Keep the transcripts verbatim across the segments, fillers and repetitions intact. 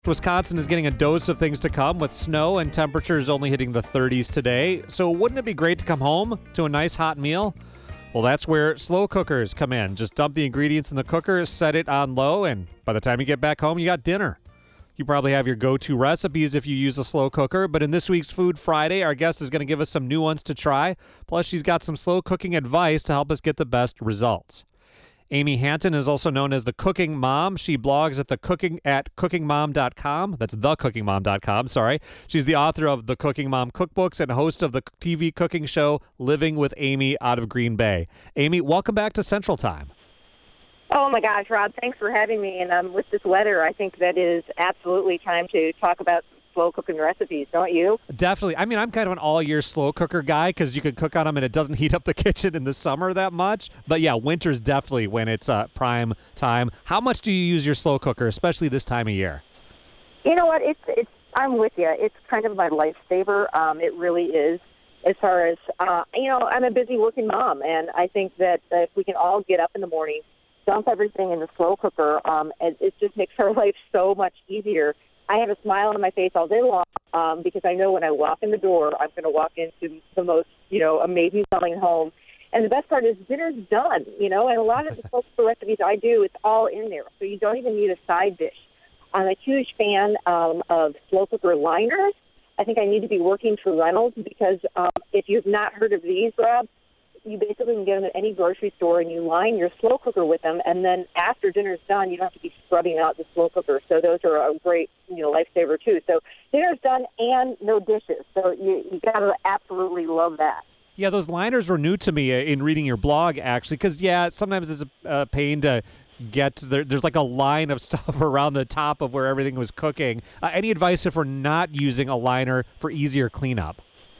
Wisconsin is getting a dose of things to come with snow and temperatures only hitting the thirties today. So wouldn't it be great to come home to a nice hot meal? Well, that's where slow cookers come in. Just dump the ingredients in the cooker, set it on low, and by the time you get back home, you got dinner. You probably have your go-to recipes if you use a slow cooker, but in this week's Food Friday, our guest is going to give us some new ones to try. Plus, she's got some slow cooking advice to help us get the best results. Amy Hanton is also known as the Cooking Mom. She blogs at the cooking at cooking mom dot com. That's the cooking mom dot com, sorry. She's the author of the Cooking Mom cookbooks and host of the T V cooking show Living with Amy out of Green Bay. Amy, welcome back to Central Time. Oh, my gosh, Rob, thanks for having me. And um, with this weather, I think that is absolutely time to talk about slow cooking recipes, don't you? Definitely. I mean, I'm kind of an all-year slow cooker guy because you can cook on them and it doesn't heat up the kitchen in the summer that much. But yeah, winter's definitely when it's uh, prime time. How much do you use your slow cooker, especially this time of year? You know what? It's it's. I'm with you. It's kind of my lifesaver. Um, it really is. As far as, uh, you know, I'm a busy working mom, and I think that if we can all get up in the morning, dump everything in the slow cooker, um, it, it just makes our life so much easier. I have a smile on my face all day long um, because I know when I walk in the door, I'm going to walk into the most, you know, amazing smelling home. And the best part is dinner's done, you know, and a lot of the slow cooker recipes I do, it's all in there. So you don't even need a side dish. I'm a huge fan um, of slow cooker liners. I think I need to be working for Reynolds because um, if you've not heard of these, Rob, you basically can get them at any grocery store and you line your slow cooker with them, and then after dinner's done, you don't have to be scrubbing out the slow cooker. So those are a great, you know, lifesaver too. So dinner's done and no dishes. So you you gotta absolutely love that. Yeah, those liners were new to me uh, in reading your blog, actually, because yeah, sometimes it's a uh, pain to get to there. There's like a line of stuff around the top of where everything was cooking. Uh, any advice if we're not using a liner for easier cleanup?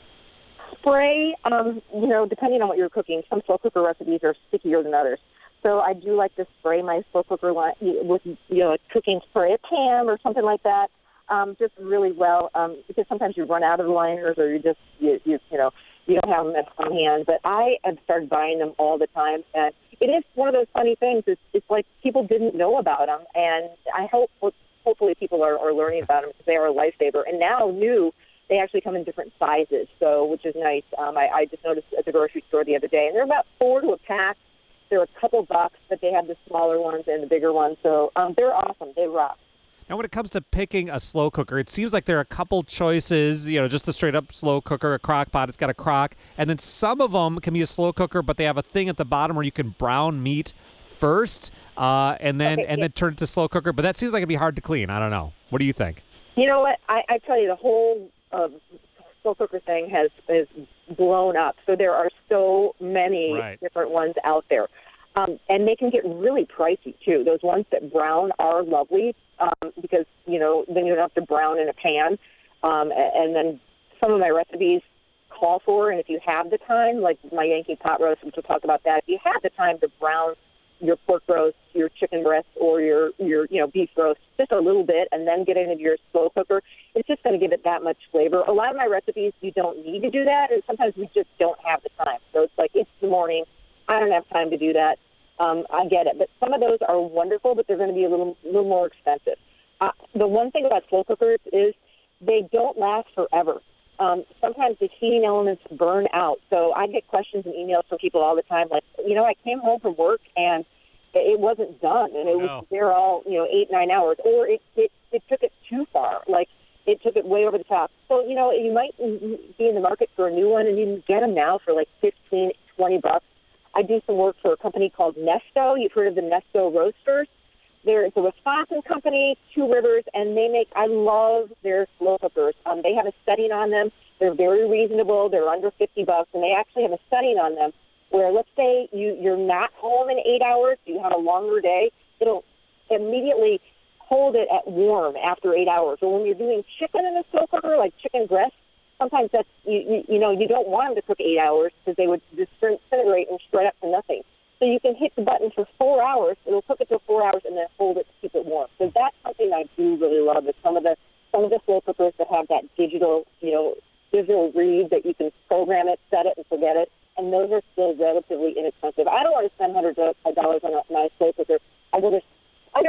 Spray, um, you know, depending on what you're cooking, some slow cooker recipes are stickier than others. So I do like to spray my slow cooker line with, you know, a cooking spray, a Pam or something like that, um, just really well, um, because sometimes you run out of liners or you just, you, you, you know, you don't have them on hand. But I have started buying them all the time, and it is one of those funny things. It's, it's like people didn't know about them, and I hope, hopefully people are, are learning about them because they are a lifesaver. And now new, they actually come in different sizes, so which is nice. Um, I, I just noticed at the grocery store the other day, and they're about four to a pack. They're a couple bucks, but they have the smaller ones and the bigger ones, so um, they're awesome. They rock. Now, when it comes to picking a slow cooker, it seems like there are a couple choices, you know, just the straight-up slow cooker, a crock pot, it's got a crock, and then some of them can be a slow cooker, but they have a thing at the bottom where you can brown meat first, uh, and then okay, and yeah. then turn it to slow cooker, but that seems like it'd be hard to clean. I don't know. What do you think? You know what? I, I tell you, the whole uh, slow cooker thing has, has blown up, so there are so many right. different ones out there. Um, and they can get really pricey, too. Those ones that brown are lovely um, because, you know, then you don't have to brown in a pan. Um, and then some of my recipes call for, and if you have the time, like my Yankee pot roast, which we'll talk about that, if you have the time to brown your pork roast, your chicken breast, or your, your you know, beef roast just a little bit and then get it into your slow cooker, it's just going to give it that much flavor. A lot of my recipes, you don't need to do that, and sometimes we just don't have the time. So it's like, it's the morning. I don't have time to do that. Um, I get it. But some of those are wonderful, but they're going to be a little little more expensive. Uh, the one thing about slow cookers is they don't last forever. Um, sometimes the heating elements burn out. So I get questions and emails from people all the time like, you know, I came home from work and it wasn't done, and it was no. there all, you know, eight, nine hours. Or it, it, it took it too far. Like, it took it way over the top. So, you know, you might be in the market for a new one, and you can get them now for like fifteen, twenty bucks. I do some work for a company called Nesto. You've heard of the Nesto Roasters. They're, it's a Wisconsin company, Two Rivers, and they make, I love their slow cookers. Um, they have a setting on them. They're very reasonable. They're under fifty bucks, and they actually have a setting on them where, let's say you, you're not home in eight hours, you have a longer day, it'll immediately hold it at warm after eight hours. Or when you're doing chicken in a slow cooker, like chicken breast, sometimes that's, you, you, you know, you don't want them to cook eight hours because they would disintegrate and shred up to nothing. So you can hit the button for four hours, it'll cook it for four hours, and then hold it to keep it warm. So that's something I do really love, is some of the some of the slow cookers that have that digital, you know, digital read that you can program it, set it, and forget it. And those are still relatively inexpensive. I don't want to spend hundreds of dollars on a nice slow cooker. I go to I go to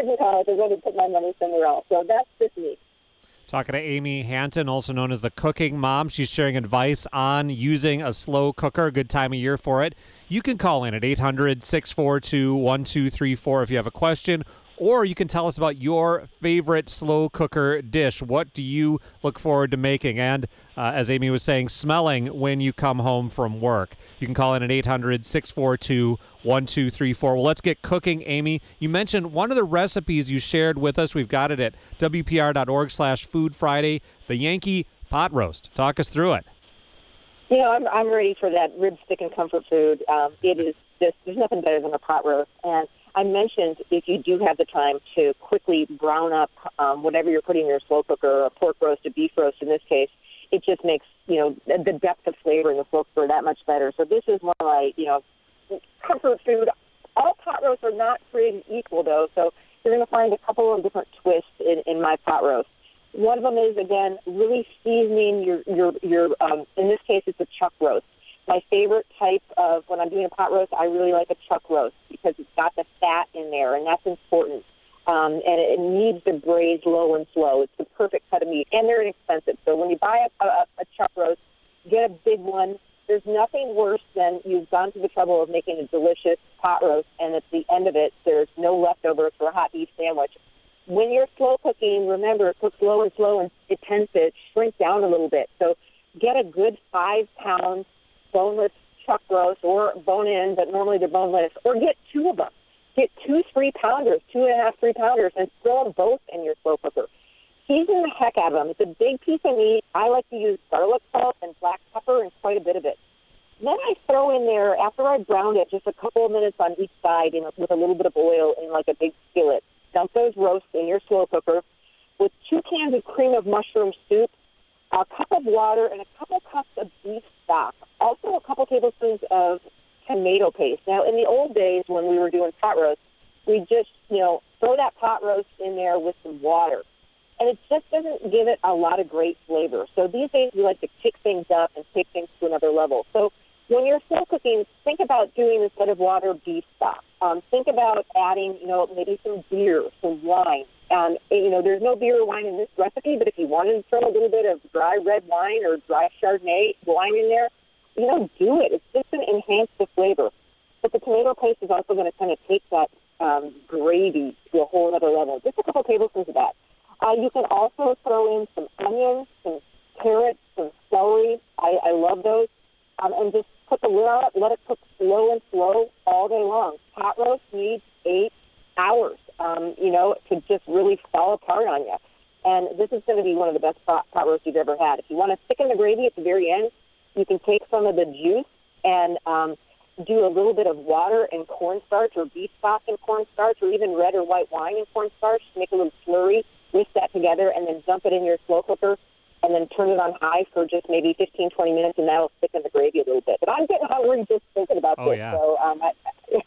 in college. I'm going to put my money somewhere else. So that's just me. Talking to Amy Hanton, also known as the Cooking Mom. She's sharing advice on using a slow cooker. Good time of year for it. You can call in at eight hundred, six four two, one two three four if you have a question, or you can tell us about your favorite slow cooker dish. What do you look forward to making? And uh, as Amy was saying, smelling when you come home from work. You can call in at eight hundred, six four two, one two three four. Well, let's get cooking, Amy. You mentioned one of the recipes you shared with us. We've got it at W P R dot org slash Food Friday, the Yankee pot roast. Talk us through it. You know, I'm I'm ready for that rib stick and comfort food. Um, it is just, there's nothing better than a pot roast. And I mentioned if you do have the time to quickly brown up um, whatever you're putting in your slow cooker, a pork roast, a beef roast in this case, it just makes, you know, the depth of flavor in the slow cooker that much better. So this is one of my, you know, comfort food. All pot roasts are not created equal, though, so you're going to find a couple of different twists in, in my pot roast. One of them is, again, really seasoning your, your, your um, in this case, it's a chuck roast. My favorite type of, when I'm doing a pot roast, I really like a chuck roast because it's got the fat in there, and that's important. Um, and it needs to braise low and slow. It's the perfect cut of meat, and they're inexpensive. So when you buy a, a, a chuck roast, get a big one. There's nothing worse than you've gone to the trouble of making a delicious pot roast, and at the end of it, there's no leftovers for a hot beef sandwich. When you're slow cooking, remember, it cooks slow and slow, and it tends to shrink down a little bit. So get a good five-pound boneless chuck roast, or bone-in, but normally they're boneless, or get two of them. Get two three-pounders, two and a half three-pounders, and throw them both in your slow cooker. Season the heck out of them. It's a big piece of meat. I like to use garlic salt and black pepper and quite a bit of it. Then I throw in there, after I browned it, just a couple of minutes on each side in, with a little bit of oil in like a big skillet. Dump those roasts in your slow cooker with two cans of cream of mushroom soup, a cup of water, and a couple cups of beef stock. Also a couple tablespoons of tomato paste. Now, in the old days when we were doing pot roast, we just, you know, throw that pot roast in there with some water. And it just doesn't give it a lot of great flavor. So these days we like to kick things up and take things to another level. So when you're slow cooking, think about doing, instead of water, beef stock. Um, think about adding, you know, maybe some beer, some wine. Um, you know, there's no beer or wine in this recipe, but if you wanted to throw a little bit of dry red wine or dry Chardonnay wine in there, you know, do it. It's just going to enhance the flavor. But the tomato paste is also going to kind of take that um, gravy to a whole other level. Just a couple tablespoons of that. Uh, you can also throw in some onions, some carrots, some celery. I, I love those. Um, and just put the lid on it, let it cook slow and slow all day long. Pot roast needs eight hours, um, you know, to just really fall apart on you. And this is going to be one of the best pot, pot roasts you've ever had. If you want to thicken the gravy at the very end, you can take some of the juice and um, do a little bit of water and cornstarch, or beef stock and cornstarch, or even red or white wine and cornstarch to make a little slurry. Whisk that together and then dump it in your slow cooker and then turn it on high for just maybe fifteen, twenty minutes, and that'll thicken the gravy a little bit. But I'm getting hungry just thinking about oh, this. Yeah. So um, I,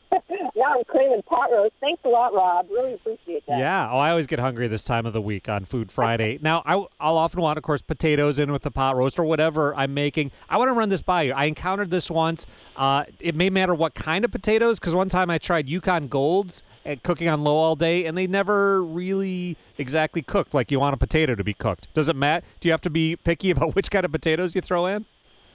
now I'm craving pot roast. Thanks a lot, Rob. Really appreciate that. Yeah. Oh, I always get hungry this time of the week on Food Friday. Now, I, I'll often want, of course, potatoes in with the pot roast or whatever I'm making. I want to run this by you. I encountered this once. Uh, it may matter what kind of potatoes, because one time I tried Yukon Golds at cooking on low all day, and they never really exactly cooked like you want a potato to be cooked. Does it matter? Do you have to be picky about which kind of potatoes you throw in?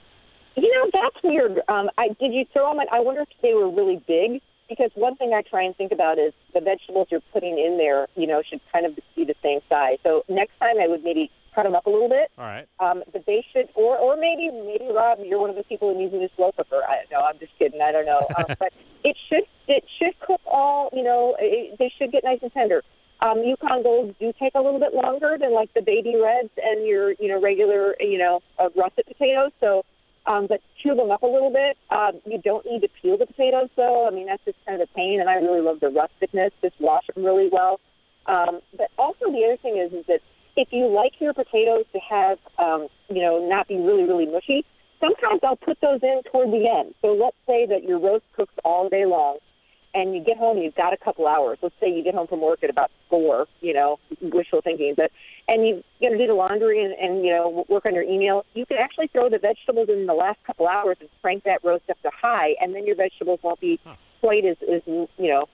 You know, that's weird. Um, I, did you throw them in? I wonder if they were really big, because one thing I try and think about is the vegetables you're putting in there, you know, should kind of be the same size. So next time I would maybe cut them up a little bit. All right. Um, but they should, or or maybe, maybe Rob, you're one of the people who uses a slow cooker. I don't know. I'm just kidding. I don't know. Um, but it should it should cook all, you know, it, they should get nice and tender. Um, Yukon Golds do take a little bit longer than like the baby reds and your, you know, regular, you know, uh, russet potatoes. So, um, but chew them up a little bit. Um, you don't need to peel the potatoes, though. I mean, that's just kind of a pain, and I really love the rusticness. Just wash them really well. Um, but also the other thing is, is that if you like your potatoes to have, um, you know, not be really, really mushy, sometimes I'll put those in toward the end. So let's say that your roast cooks all day long, and you get home and you've got a couple hours. Let's say you get home from work at about four, you know, wishful thinking, but and you got to do the laundry and, and, you know, work on your email. You can actually throw the vegetables in the last couple hours and crank that roast up to high, and then your vegetables won't be huh. quite as, as, you know,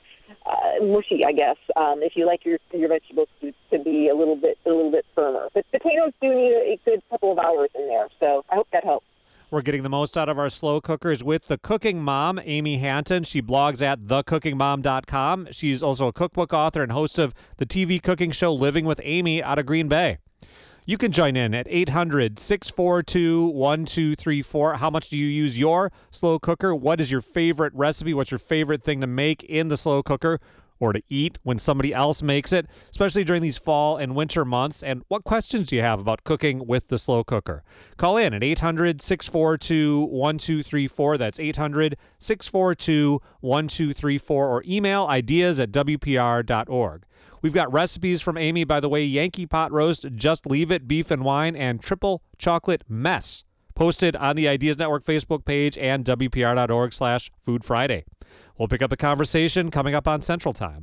uh, mushy, I guess. Um, if you like your your vegetables to, to be a little bit a little bit firmer, but potatoes do need a, a good couple of hours in there. So I hope that helps. We're getting the most out of our slow cookers with the Cooking Mom, Amy Hanton. She blogs at the cooking mom dot com. She's also a cookbook author and host of the T V cooking show Living with Amy out of Green Bay. You can join in at eight hundred, six four two, one two three four. How much do you use your slow cooker? What is your favorite recipe? What's your favorite thing to make in the slow cooker or to eat when somebody else makes it, especially during these fall and winter months? And what questions do you have about cooking with the slow cooker? Call in at eight hundred, six four two, one two three four. That's eight hundred, six four two, one two three four, or email ideas at w p r dot org. We've got recipes from Amy, by the way, Yankee pot roast, just leave it, beef and wine, and triple chocolate mess, posted on the Ideas Network Facebook page and w p r dot org slash food friday. We'll pick up the conversation coming up on Central Time.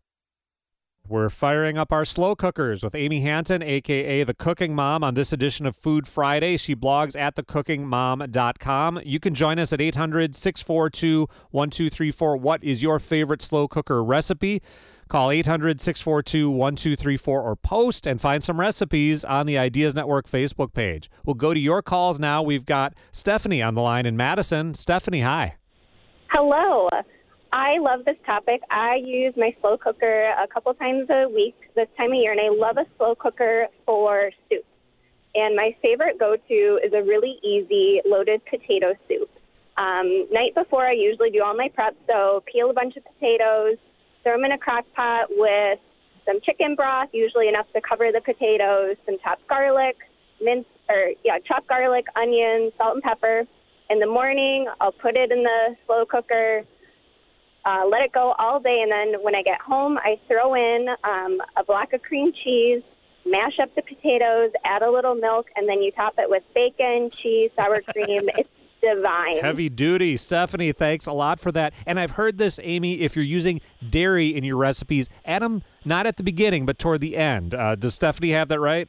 We're firing up our slow cookers with Amy Hanton, a k a. The Cooking Mom, on this edition of Food Friday. She blogs at the cooking mom dot com. You can join us at eight hundred, six four two, one two three four. What is your favorite slow cooker recipe? Call eight hundred, six four two, one two three four or post and find some recipes on the Ideas Network Facebook page. We'll go to your calls now. We've got Stephanie on the line in Madison. Stephanie, hi. Hello. I love this topic. I use my slow cooker a couple times a week this time of year, and I love a slow cooker for soup. And my favorite go-to is a really easy loaded potato soup. Um, night before, I usually do all my prep, so peel a bunch of potatoes, throw them in a crock pot with some chicken broth, usually enough to cover the potatoes, some chopped garlic, minced, or yeah, chopped garlic, onions, salt and pepper. In the morning, I'll put it in the slow cooker, uh, let it go all day, and then when I get home, I throw in um, a block of cream cheese, mash up the potatoes, add a little milk, and then you top it with bacon, cheese, sour cream. It's divine. Heavy duty. Stephanie, thanks a lot for that. And I've heard this, Amy, if you're using dairy in your recipes, add them not at the beginning, but toward the end. Uh, does Stephanie have that right?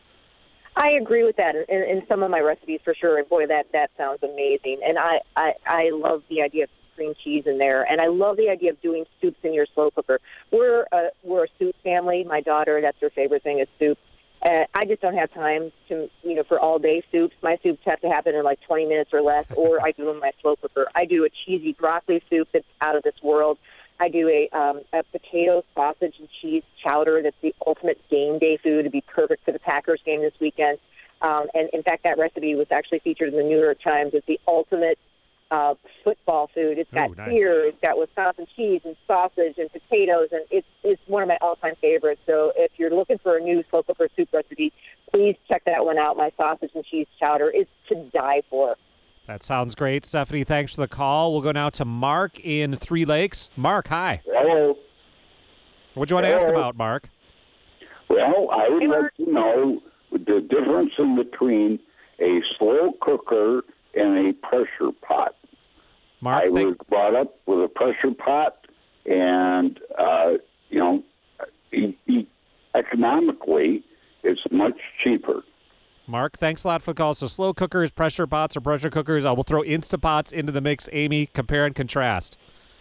I agree with that in, in some of my recipes for sure. And boy, that, that sounds amazing. And I, I, I love the idea of cream cheese in there. And I love the idea of doing soups in your slow cooker. We're a, we're a soup family. My daughter, that's her favorite thing is soup. Uh, I just don't have time to, you know, for all day soups. My soups have to happen in like twenty minutes or less, or I do them in my slow cooker. I do a cheesy broccoli soup that's out of this world. I do a, um, a potato, sausage, and cheese chowder that's the ultimate game day food. It'd be perfect for the Packers game this weekend. Um, and in fact, that recipe was actually featured in the New York Times as the ultimate uh, football food. It's got Ooh, nice. beer, it's got Wisconsin cheese and sausage and potatoes, and it's it's one of my all-time favorites. So if you're looking for a new slow cooker soup recipe, please check that one out. My sausage and cheese chowder is to die for. That sounds great. Stephanie, thanks for the call. We'll go now to Mark in Three Lakes. Mark, hi. Hello. What do you want to ask Hello. about, Mark? Well, I would Hey, like Mark. to know the difference in between a slow cooker and a pressure pot. Mark, I think- was brought up with a pressure pot, and, uh, you know, e- e- economically, it's much cheaper. Mark, thanks a lot for the call. So slow cookers, pressure pots, or pressure cookers. I will throw Instapots into the mix. Amy, compare and contrast.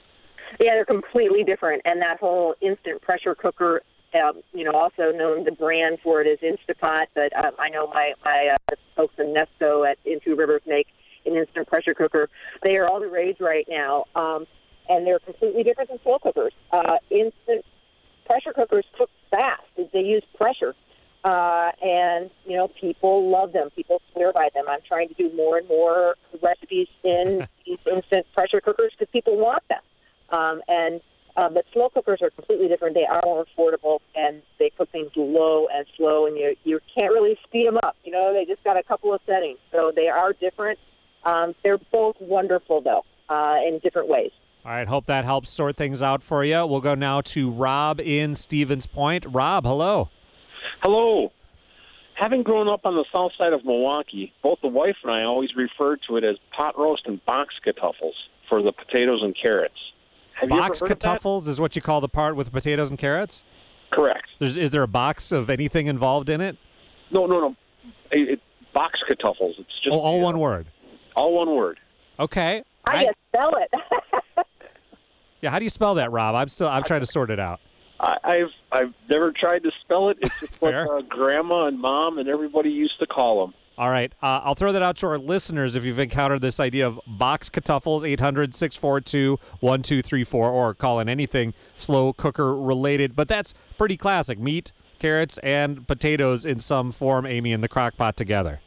Yeah, they're completely different. And that whole instant pressure cooker, um, you know, also known, the brand for it is Instapot, but um, I know my, my uh, folks in Nesco at in Two Rivers make an instant pressure cooker. They are all the rage right now, um, and they're completely different than slow cookers. Uh, instant pressure cookers cook fast. They use pressure. Uh, and, you know, people love them. People swear by them. I'm trying to do more and more recipes in these instant pressure cookers because people want them. Um, and uh, but slow cookers are completely different. They are more affordable, and they cook things low and slow, and you you can't really speed them up. You know, they just got a couple of settings. So they are different. Um, they're both wonderful, though, uh, in different ways. All right, hope that helps sort things out for you. We'll go now to Rob in Stevens Point. Rob, hello. Hello. Having grown up on the south side of Milwaukee, both the wife and I always referred to it as pot roast and box kartoffels for the potatoes and carrots. Have Box you ever heard of kartoffels is what you call the part with potatoes and carrots? that? Correct. There's, is there a box of anything involved in it? No, no, no. It, it, box kartoffels. It's just Oh, all uh, one word. All one word. Okay. How do you spell it? Yeah, how do you spell that, Rob? I'm still I'm trying to sort it out. I, I've I've never tried to spell it. It's just what Fair. uh, Grandma and Mom and everybody used to call them. All right. Uh, I'll throw that out to our listeners if you've encountered this idea of box Kartoffels, eight hundred, six four two, one two three four, or call in anything slow cooker related. But that's pretty classic. Meat, carrots, and potatoes in some form, Amy, in the crock pot together.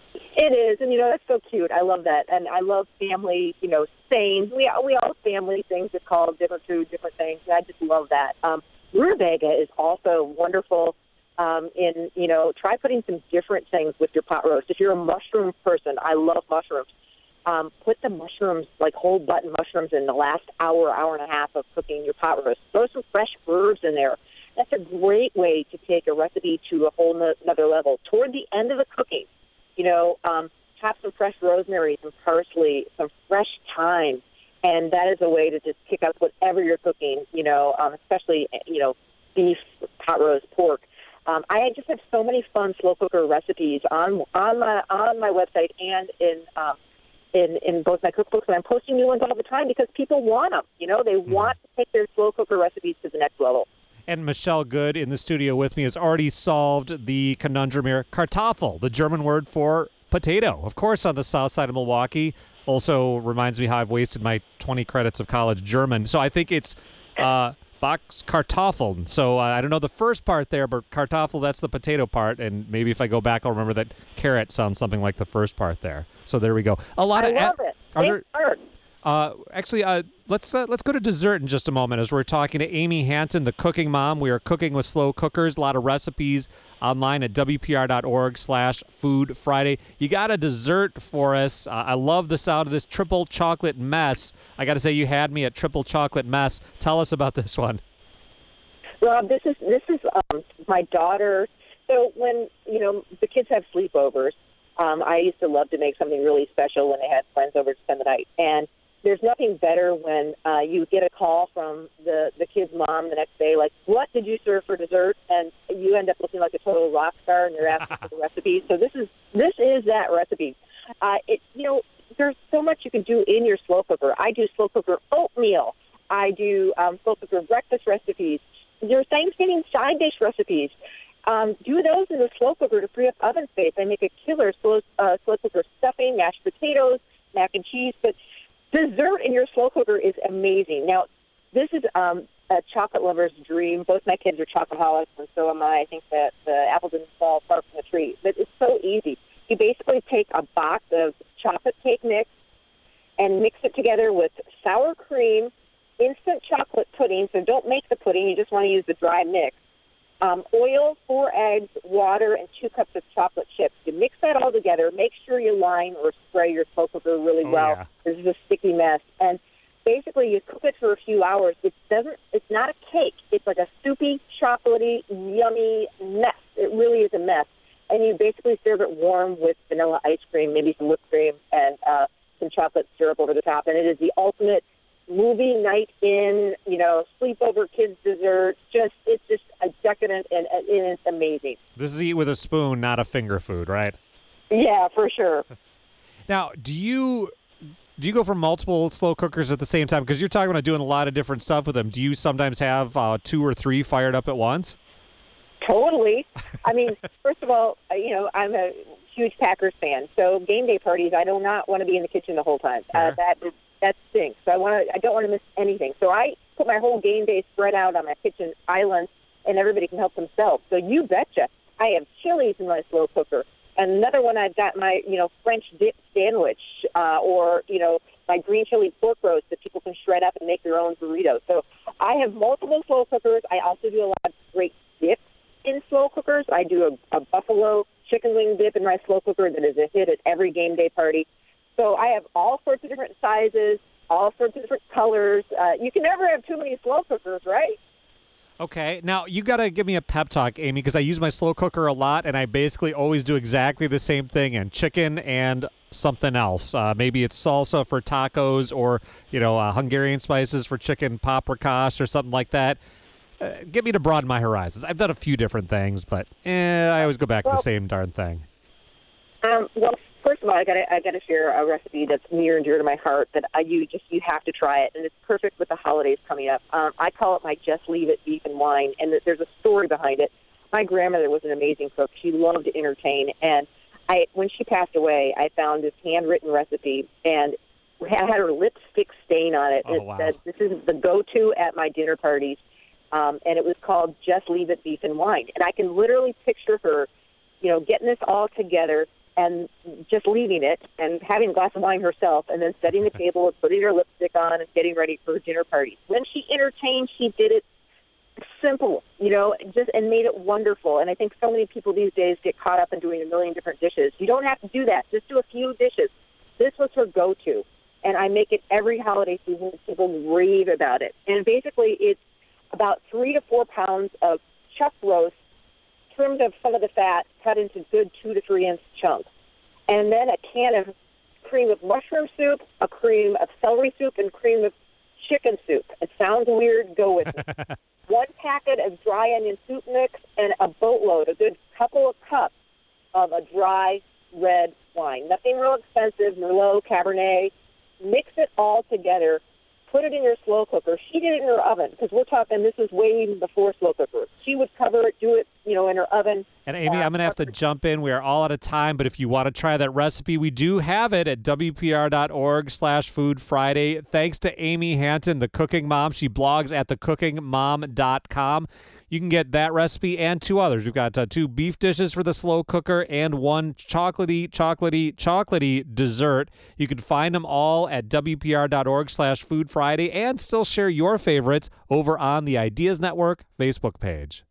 It is, and, you know, that's so cute. I love that. And I love family, you know, sayings. We, we all family things that call different food, different things. And I just love that. Um, rutabaga is also wonderful. Um, in, you know, try putting some different things with your pot roast. If you're a mushroom person, I love mushrooms. Um, put the mushrooms, like whole button mushrooms, in the last hour, hour and a half of cooking your pot roast. Throw some fresh herbs in there. That's a great way to take a recipe to a whole no- another level. Toward the end of the cooking, you know, um, chop some fresh rosemary, some parsley, some fresh thyme, and that is a way to just kick up whatever you're cooking, you know, um, especially, you know, beef, pot roast, pork. Um, I just have so many fun slow cooker recipes on on my on my website and in um, in in both my cookbooks, and I'm posting new ones all the time because people want them. You know, they Mm-hmm. want to take their slow cooker recipes to the next level. And Michelle Good in the studio with me has already solved the conundrum here. Kartoffel, the German word for potato. Of course, on the south side of Milwaukee. Also reminds me how I've wasted my twenty credits of college German. So I think it's uh, Box Kartoffeln. So uh, I don't know the first part there, but Kartoffel, that's the potato part. And maybe if I go back, I'll remember that carrot sounds something like the first part there. So there we go. A lot I of love a- it. Are Thanks, there, Art. uh, actually, uh, let's uh, let's go to dessert in just a moment as we're talking to Amy Hanton, the cooking mom. We are cooking with slow cookers. A lot of recipes online at W P R dot org slash Food Friday. You got a dessert for us. Uh, I love the sound of this triple chocolate mess. I got to say, you had me at triple chocolate mess. Tell us about this one. Rob, this is this is um, my daughter. So when you know the kids have sleepovers, um, I used to love to make something really special when they had friends over to spend the night. And there's nothing better when uh, you get a call from the the kid's mom the next day, like, "What did you serve for dessert?" And you end up looking like a total rock star, and you're asking for the recipe. So this is this is that recipe. Uh, it you know there's so much you can do in your slow cooker. I do slow cooker oatmeal. I do um, slow cooker breakfast recipes. Your Thanksgiving side dish recipes. Um, do those in the slow cooker to free up oven space. I make a killer slow, uh, slow cooker stuffing, mashed potatoes, mac and cheese. But dessert in your slow cooker is amazing. Now, this is um, a chocolate lover's dream. Both my kids are chocoholics, and so am I. I think that the apple didn't fall far from the tree. But it's so easy. You basically take a box of chocolate cake mix and mix it together with sour cream, instant chocolate pudding, so don't make the pudding, you just want to use the dry mix. Um, oil, four eggs, water, and two cups of chocolate chips. You mix that all together. Make sure you line or spray your slow cooker really Oh, well. yeah. This is a sticky mess. And basically you cook it for a few hours. It doesn't. It's not a cake. It's like a soupy, chocolatey, yummy mess. It really is a mess. And you basically serve it warm with vanilla ice cream, maybe some whipped cream, and uh, some chocolate syrup over the top. And it is the ultimate movie night in, you know, sleepover kids dessert. Just it's just a decadent and, and it's amazing. This is eat with a spoon, not a finger food, right? Yeah, for sure. Now, do you do you go for multiple slow cookers at the same time? Because you're talking about doing a lot of different stuff with them. Do you sometimes have uh, two or three fired up at once? Totally. I mean, first of all, uh, you know, I'm a huge Packers fan, so game day parties, I do not want to be in the kitchen the whole time. Uh, Fair. that that stinks. So I want to. I don't want to miss anything. So I put my whole game day spread out on my kitchen island, and everybody can help themselves. So you betcha, I have chilies in my slow cooker. And another one, I've got my, you know, French dip sandwich, uh, or, you know, my green chili pork roast that people can shred up and make their own burritos. So I have multiple slow cookers. I also do a lot of great dips in slow cookers. I do a, a buffalo chicken wing dip in my slow cooker that is a hit at every game day party. So I have all sorts of different sizes, all sorts of different colors. Uh, you can never have too many slow cookers, right? Okay. Now, you got to give me a pep talk, Amy, because I use my slow cooker a lot, and I basically always do exactly the same thing, and chicken and something else. Uh, maybe it's salsa for tacos or, you know, uh, Hungarian spices for chicken paprikash or something like that. Uh, get me to broaden my horizons. I've done a few different things, but eh, I always go back to Well- the same darn thing. Um, well, first of all, I got I got to share a recipe that's near and dear to my heart that I, you just you have to try it, and it's perfect with the holidays coming up. Um, I call it my Just Leave It beef and wine, and there's a story behind it. My grandmother was an amazing cook. She loved to entertain, and I when she passed away, I found this handwritten recipe, and it had her lipstick stain on it. Oh, It wow. said, "This is the go-to at my dinner parties," um, and it was called Just Leave It beef and wine. And I can literally picture her, you know, getting this all together and just leaving it and having a glass of wine herself and then setting the table and putting her lipstick on and getting ready for her dinner party. When she entertained, she did it simple, you know, just and made it wonderful. And I think so many people these days get caught up in doing a million different dishes. You don't have to do that. Just do a few dishes. This was her go-to. And I make it every holiday season. People rave about it. And basically it's about three to four pounds of chuck roast, trimmed of some of the fat, cut into good two to three inch chunks. And then a can of cream of mushroom soup, a cream of celery soup, and cream of chicken soup. It sounds weird, go with it. One packet of dry onion soup mix and a boatload, a good couple of cups of a dry red wine. Nothing real expensive, Merlot, Cabernet. Mix it all together. Put it in your slow cooker. She did it in her oven because we're talking this was way even before slow cooker. She would cover it, do it, you know, in her oven. And Amy, Uh, I'm going to have to jump in. We are all out of time, but if you want to try that recipe, we do have it at W P R dot org slash Food Friday. Thanks to Amy Hanton, the cooking mom. She blogs at the cooking mom dot com. You can get that recipe and two others. We've got uh, two beef dishes for the slow cooker and one chocolatey, chocolatey, chocolatey dessert. You can find them all at W P R dot org slash Food Friday and still share your favorites over on the Ideas Network Facebook page.